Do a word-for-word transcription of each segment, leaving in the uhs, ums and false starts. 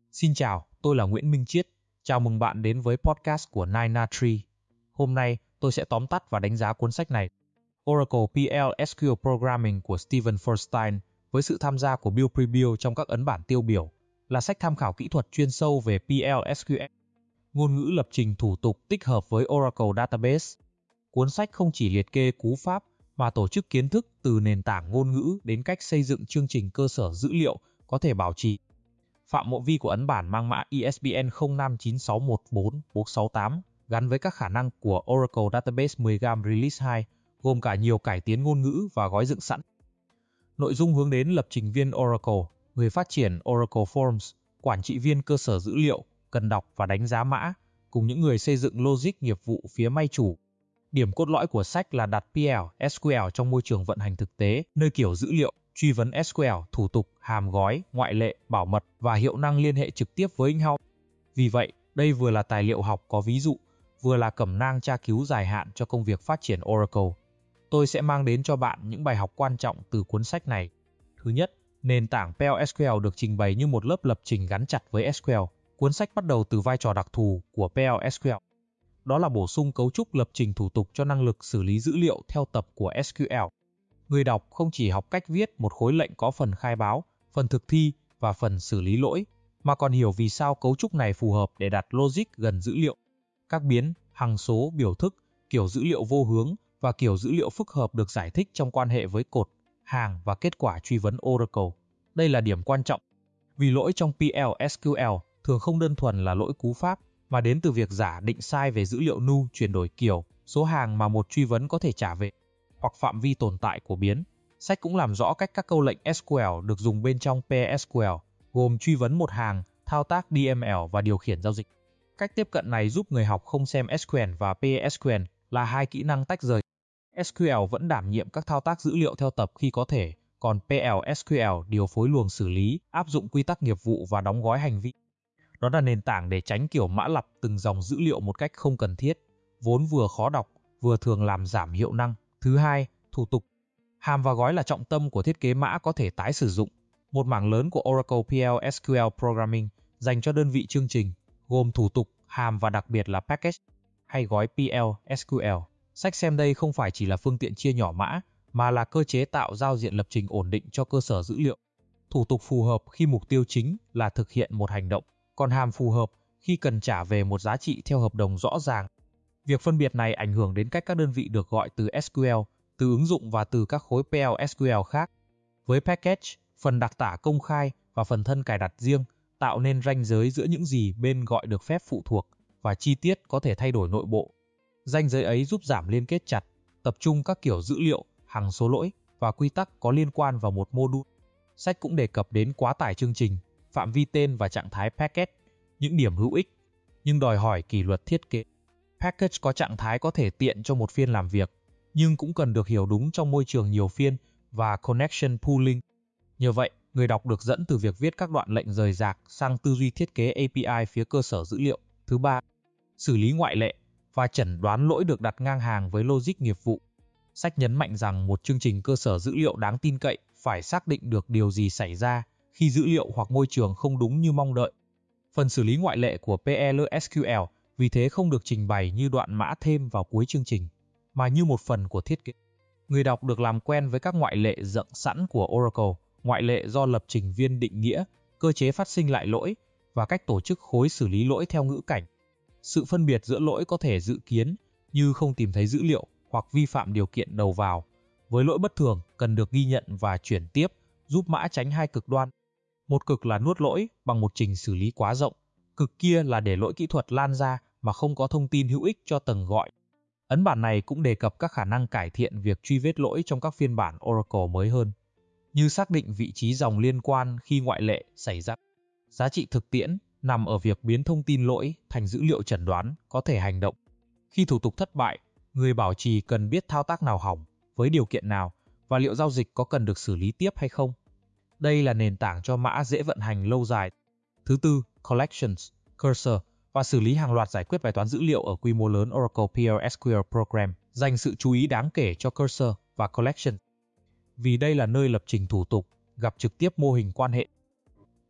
Xin chào, tôi là Nguyễn Minh Chiết. Chào mừng bạn đến với podcast của Nine Na Tree. Hôm nay, tôi sẽ tóm tắt và đánh giá cuốn sách này, Oracle pê lờ ét quy eo Programming của Steven Furstein, với sự tham gia của Bill Prebill trong các ấn bản tiêu biểu, là sách tham khảo kỹ thuật chuyên sâu về pê lờ ét quy eo, ngôn ngữ lập trình thủ tục tích hợp với Oracle Database. Cuốn sách không chỉ liệt kê cú pháp, mà tổ chức kiến thức từ nền tảng ngôn ngữ đến cách xây dựng chương trình cơ sở dữ liệu có thể bảo trì. Phạm mộ vi của ấn bản mang mã i ét bê en không năm chín sáu một bốn bốn sáu tám gắn với các khả năng của Oracle Database mười gam Release hai, gồm cả nhiều cải tiến ngôn ngữ và gói dựng sẵn. Nội dung hướng đến lập trình viên Oracle, người phát triển Oracle Forms, quản trị viên cơ sở dữ liệu, cần đọc và đánh giá mã, cùng những người xây dựng logic nghiệp vụ phía may chủ. Điểm cốt lõi của sách là đặt pê lờ ét quy eo trong môi trường vận hành thực tế, nơi kiểu dữ liệu, truy vấn ét quy eo, thủ tục, hàm gói, ngoại lệ, bảo mật và hiệu năng liên hệ trực tiếp với in-house. Vì vậy, đây vừa là tài liệu học có ví dụ, vừa là cẩm nang tra cứu dài hạn cho công việc phát triển Oracle. Tôi sẽ mang đến cho bạn những bài học quan trọng từ cuốn sách này. Thứ nhất, nền tảng pê lờ ét quy eo được trình bày như một lớp lập trình gắn chặt với ét quy eo. Cuốn sách bắt đầu từ vai trò đặc thù của pê lờ ét quy eo. Đó là bổ sung cấu trúc lập trình thủ tục cho năng lực xử lý dữ liệu theo tập của ét quy eo. Người đọc không chỉ học cách viết một khối lệnh có phần khai báo, phần thực thi và phần xử lý lỗi, mà còn hiểu vì sao cấu trúc này phù hợp để đặt logic gần dữ liệu. Các biến, hằng số, biểu thức, kiểu dữ liệu vô hướng và kiểu dữ liệu phức hợp được giải thích trong quan hệ với cột, hàng và kết quả truy vấn Oracle. Đây là điểm quan trọng, vì lỗi trong pê lờ ét quy eo thường không đơn thuần là lỗi cú pháp, mà đến từ việc giả định sai về dữ liệu nu, chuyển đổi kiểu, số hàng mà một truy vấn có thể trả về, hoặc phạm vi tồn tại của biến. Sách cũng làm rõ cách các câu lệnh ét quy eo được dùng bên trong pê ét quy eo, gồm truy vấn một hàng, thao tác đê em lờ và điều khiển giao dịch. Cách tiếp cận này giúp người học không xem ét quy eo và pê ét quy eo là hai kỹ năng tách rời. ét quy eo vẫn đảm nhiệm các thao tác dữ liệu theo tập khi có thể, còn pê lờ ét quy eo điều phối luồng xử lý, áp dụng quy tắc nghiệp vụ và đóng gói hành vi. Đó là nền tảng để tránh kiểu mã lặp từng dòng dữ liệu một cách không cần thiết, vốn vừa khó đọc, vừa thường làm giảm hiệu năng. Thứ hai, thủ tục. Hàm và gói là trọng tâm của thiết kế mã có thể tái sử dụng. Một mảng lớn của Oracle pê lờ ét quy eo Programming dành cho đơn vị chương trình, gồm thủ tục, hàm và đặc biệt là package hay gói pê lờ ét quy eo. Sách xem đây không phải chỉ là phương tiện chia nhỏ mã, mà là cơ chế tạo giao diện lập trình ổn định cho cơ sở dữ liệu. Thủ tục phù hợp khi mục tiêu chính là thực hiện một hành động, còn hàm phù hợp khi cần trả về một giá trị theo hợp đồng rõ ràng. Việc phân biệt này ảnh hưởng đến cách các đơn vị được gọi từ ét quy eo, từ ứng dụng và từ các khối pê lờ ét quy eo khác. Với package, phần đặc tả công khai và phần thân cài đặt riêng tạo nên ranh giới giữa những gì bên gọi được phép phụ thuộc và chi tiết có thể thay đổi nội bộ. Ranh giới ấy giúp giảm liên kết chặt, tập trung các kiểu dữ liệu, hằng số lỗi và quy tắc có liên quan vào một module. Sách cũng đề cập đến quá tải chương trình, phạm vi tên và trạng thái package, những điểm hữu ích, nhưng đòi hỏi kỷ luật thiết kế. Package có trạng thái có thể tiện cho một phiên làm việc, nhưng cũng cần được hiểu đúng trong môi trường nhiều phiên và connection pooling. Nhờ vậy, người đọc được dẫn từ việc viết các đoạn lệnh rời rạc sang tư duy thiết kế a pê i phía cơ sở dữ liệu. Thứ ba, xử lý ngoại lệ và chẩn đoán lỗi được đặt ngang hàng với logic nghiệp vụ. Sách nhấn mạnh rằng một chương trình cơ sở dữ liệu đáng tin cậy phải xác định được điều gì xảy ra khi dữ liệu hoặc môi trường không đúng như mong đợi. Phần xử lý ngoại lệ của pê lờ ét quy eo vì thế không được trình bày như đoạn mã thêm vào cuối chương trình, mà như một phần của thiết kế. Người đọc được làm quen với các ngoại lệ dựng sẵn của Oracle, ngoại lệ do lập trình viên định nghĩa, cơ chế phát sinh lại lỗi và cách tổ chức khối xử lý lỗi theo ngữ cảnh. Sự phân biệt giữa lỗi có thể dự kiến như không tìm thấy dữ liệu hoặc vi phạm điều kiện đầu vào, với lỗi bất thường cần được ghi nhận và chuyển tiếp, giúp mã tránh hai cực đoan. Một cực là nuốt lỗi bằng một trình xử lý quá rộng, cực kia là để lỗi kỹ thuật lan ra mà không có thông tin hữu ích cho tầng gọi. Ấn bản này cũng đề cập các khả năng cải thiện việc truy vết lỗi trong các phiên bản Oracle mới hơn, như xác định vị trí dòng liên quan khi ngoại lệ xảy ra. Giá trị thực tiễn nằm ở việc biến thông tin lỗi thành dữ liệu chẩn đoán có thể hành động. Khi thủ tục thất bại, người bảo trì cần biết thao tác nào hỏng, với điều kiện nào, và liệu giao dịch có cần được xử lý tiếp hay không. Đây là nền tảng cho mã dễ vận hành lâu dài. Thứ tư, Collections, Cursor và xử lý hàng loạt giải quyết bài toán dữ liệu ở quy mô lớn. Oracle pê lờ ét quy eo Program dành sự chú ý đáng kể cho Cursor và Collection, vì đây là nơi lập trình thủ tục gặp trực tiếp mô hình quan hệ.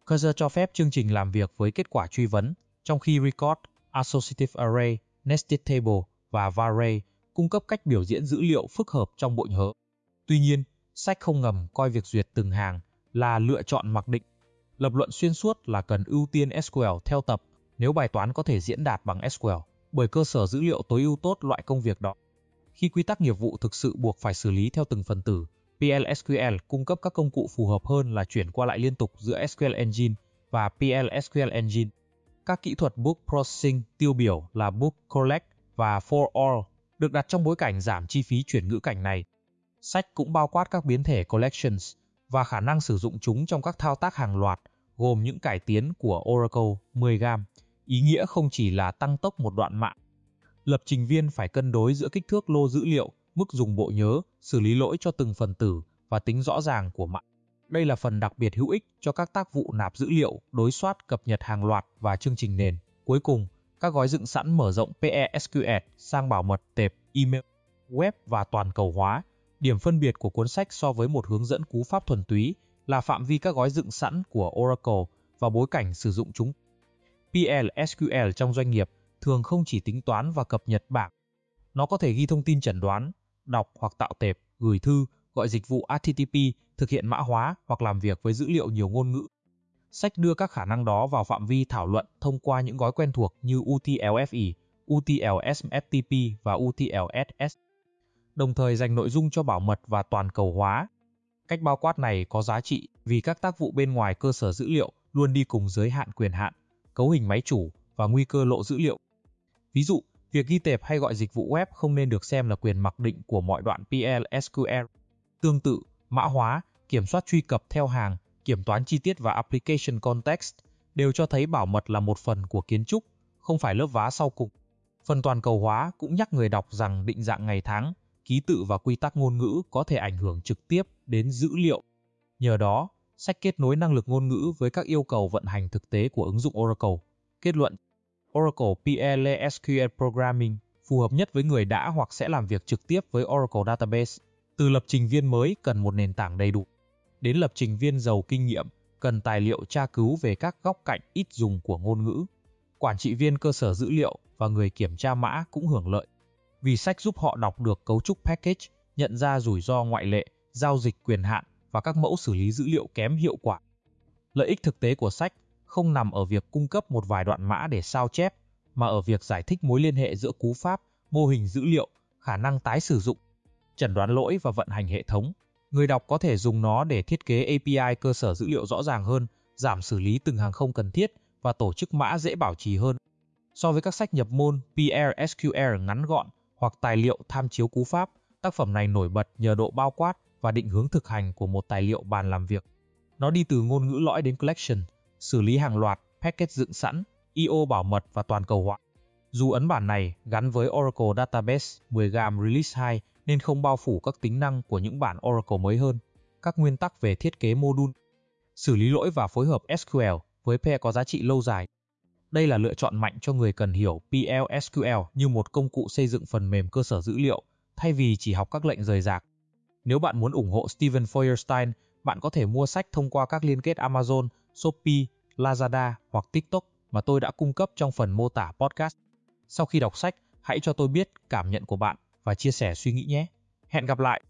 Cursor cho phép chương trình làm việc với kết quả truy vấn, trong khi Record, Associative Array, Nested Table và Varray cung cấp cách biểu diễn dữ liệu phức hợp trong bộ nhớ. Tuy nhiên, sách không ngầm coi việc duyệt từng hàng là lựa chọn mặc định. Lập luận xuyên suốt là cần ưu tiên ét quy eo theo tập nếu bài toán có thể diễn đạt bằng ét quy eo, bởi cơ sở dữ liệu tối ưu tốt loại công việc đó. Khi quy tắc nghiệp vụ thực sự buộc phải xử lý theo từng phần tử, pê lờ ét quy eo cung cấp các công cụ phù hợp hơn là chuyển qua lại liên tục giữa ét quy eo Engine và pê lờ ét quy eo Engine. Các kỹ thuật book processing tiêu biểu là book collect và for all được đặt trong bối cảnh giảm chi phí chuyển ngữ cảnh này. Sách cũng bao quát các biến thể collections và khả năng sử dụng chúng trong các thao tác hàng loạt, gồm những cải tiến của Oracle mười gam. Ý nghĩa không chỉ là tăng tốc một đoạn mạng. Lập trình viên phải cân đối giữa kích thước lô dữ liệu, mức dùng bộ nhớ, xử lý lỗi cho từng phần tử và tính rõ ràng của mạng. Đây là phần đặc biệt hữu ích cho các tác vụ nạp dữ liệu, đối soát, cập nhật hàng loạt và chương trình nền. Cuối cùng, các gói dựng sẵn mở rộng pê e ét quy eo sang bảo mật tệp, email, web và toàn cầu hóa. Điểm phân biệt của cuốn sách so với một hướng dẫn cú pháp thuần túy là phạm vi các gói dựng sẵn của Oracle và bối cảnh sử dụng chúng. pê lờ ét quy eo trong doanh nghiệp thường không chỉ tính toán và cập nhật bảng. Nó có thể ghi thông tin chẩn đoán, đọc hoặc tạo tệp, gửi thư, gọi dịch vụ hát tê tê pê, thực hiện mã hóa hoặc làm việc với dữ liệu nhiều ngôn ngữ. Sách đưa các khả năng đó vào phạm vi thảo luận thông qua những gói quen thuộc như u tê lờ ép e, u tê lờ ét ép tê pê và u tê lờ ét ét, đồng thời dành nội dung cho bảo mật và toàn cầu hóa. Cách bao quát này có giá trị vì các tác vụ bên ngoài cơ sở dữ liệu luôn đi cùng giới hạn quyền hạn, cấu hình máy chủ và nguy cơ lộ dữ liệu. Ví dụ, việc ghi tệp hay gọi dịch vụ web không nên được xem là quyền mặc định của mọi đoạn pê lờ ét quy eo. Tương tự, mã hóa, kiểm soát truy cập theo hàng, kiểm toán chi tiết và application context đều cho thấy bảo mật là một phần của kiến trúc, không phải lớp vá sau cùng. Phần toàn cầu hóa cũng nhắc người đọc rằng định dạng ngày tháng, ký tự và quy tắc ngôn ngữ có thể ảnh hưởng trực tiếp đến dữ liệu. Nhờ đó, sách kết nối năng lực ngôn ngữ với các yêu cầu vận hành thực tế của ứng dụng Oracle. Kết luận, Oracle pê lờ ét quy eo Programming phù hợp nhất với người đã hoặc sẽ làm việc trực tiếp với Oracle Database. Từ lập trình viên mới cần một nền tảng đầy đủ, đến lập trình viên giàu kinh nghiệm cần tài liệu tra cứu về các góc cạnh ít dùng của ngôn ngữ. Quản trị viên cơ sở dữ liệu và người kiểm tra mã cũng hưởng lợi, vì sách giúp họ đọc được cấu trúc package, nhận ra rủi ro ngoại lệ, giao dịch quyền hạn và các mẫu xử lý dữ liệu kém hiệu quả. Lợi ích thực tế của sách không nằm ở việc cung cấp một vài đoạn mã để sao chép, mà ở việc giải thích mối liên hệ giữa cú pháp, mô hình dữ liệu, khả năng tái sử dụng, chẩn đoán lỗi và vận hành hệ thống. Người đọc có thể dùng nó để thiết kế a pê i cơ sở dữ liệu rõ ràng hơn, giảm xử lý từng hàng không cần thiết và tổ chức mã dễ bảo trì hơn. So với các sách nhập môn pê lờ ét quy eo ngắn gọn hoặc tài liệu tham chiếu cú pháp, tác phẩm này nổi bật nhờ độ bao quát và định hướng thực hành của một tài liệu bàn làm việc. Nó đi từ ngôn ngữ lõi đến collection, xử lý hàng loạt, package dựng sẵn, i o bảo mật và toàn cầu hóa. Dù ấn bản này gắn với Oracle Database mười gam Release hai nên không bao phủ các tính năng của những bản Oracle mới hơn. Các nguyên tắc về thiết kế module, xử lý lỗi và phối hợp ét quy eo với pê có giá trị lâu dài. Đây là lựa chọn mạnh cho người cần hiểu pê lờ ét quy eo như một công cụ xây dựng phần mềm cơ sở dữ liệu, thay vì chỉ học các lệnh rời rạc. Nếu bạn muốn ủng hộ Steven Feuerstein, bạn có thể mua sách thông qua các liên kết Amazon, Shopee, Lazada hoặc TikTok mà tôi đã cung cấp trong phần mô tả podcast. Sau khi đọc sách, hãy cho tôi biết cảm nhận của bạn và chia sẻ suy nghĩ nhé. Hẹn gặp lại!